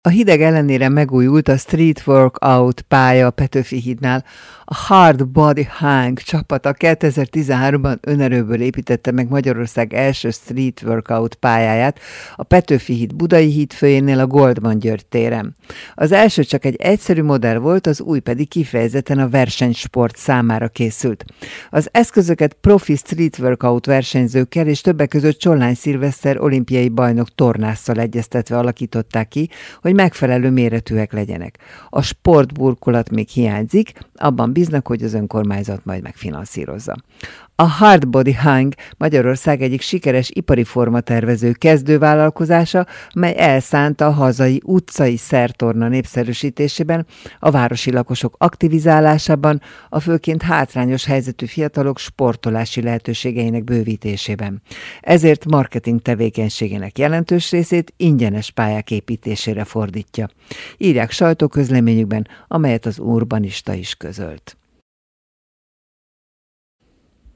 A hideg ellenére megújult a Street Workout pálya a Petőfi hídnál. A Hard Body Hang csapata 2013-ban önerőből építette meg Magyarország első Street Workout pályáját a Petőfi híd Budai hídfőjénél a Goldman György téren. Az első csak egy egyszerű modell volt, az új pedig kifejezetten a versenysport számára készült. Az eszközöket profi Street Workout versenyzőkkel és többek között Csollány Szilveszter olimpiai bajnok tornásszal egyeztetve alakították ki, hogy megfelelő méretűek legyenek. A sportburkolat még hiányzik, abban bíznak, hogy az önkormányzat majd megfinanszírozza. A Hard Body Hang Magyarország egyik sikeres ipari formatervező kezdővállalkozása, mely elszánta a hazai utcai szertorna népszerűsítésében, a városi lakosok aktivizálásában, a főként hátrányos helyzetű fiatalok sportolási lehetőségeinek bővítésében. Ezért marketing tevékenységének jelentős részét ingyenes pályák építésére fordítja. Írják sajtóközleményükben, amelyet az Urbanista is közölt.